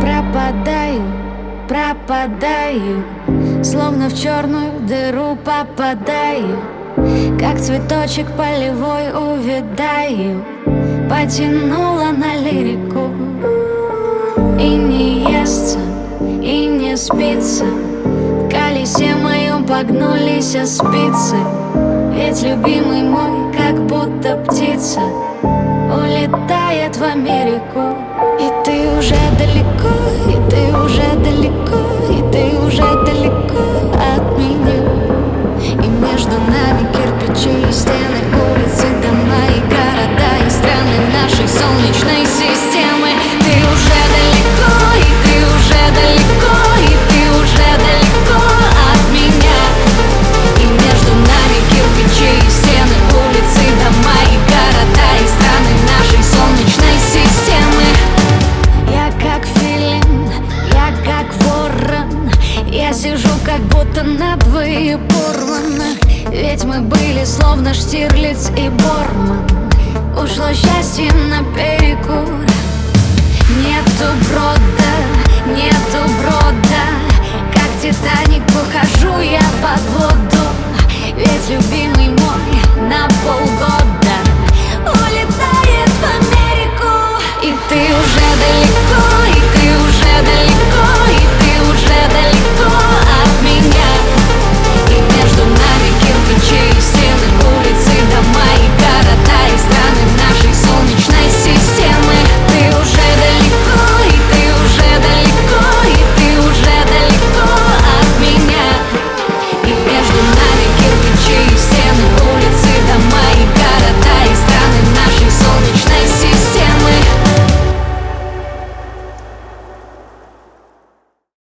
Пропадаю, пропадаю, словно в черную дыру попадаю, как цветочек полевой увядаю. Потянула на лирику. И не естся, и не спится, в колесе моем погнулись спицы. Ведь любимый мой, как будто птица, улетает в Америку. И ты уже далеко, и ты уже далеко, и ты уже далеко от меня. И между нами кирпичи и стены, улицы, дома и города, и страны нашей солнечной системы. Ты уже далеко, и ты уже далеко, и ты уже далеко от меня. И между нами кирпичи и стены, улицы, дома и города, и страны нашей солнечной системы. Я как филин, я как ворон, я сижу как будто надвое порвана. Ведь мы были словно Штирлиц и Борман. Ушло счастье наперекур. Нету брода, нету брода, как Титаник ухожу я под воду. Ведь любимый мой на полгода улетает в Америку. И ты уже далеко,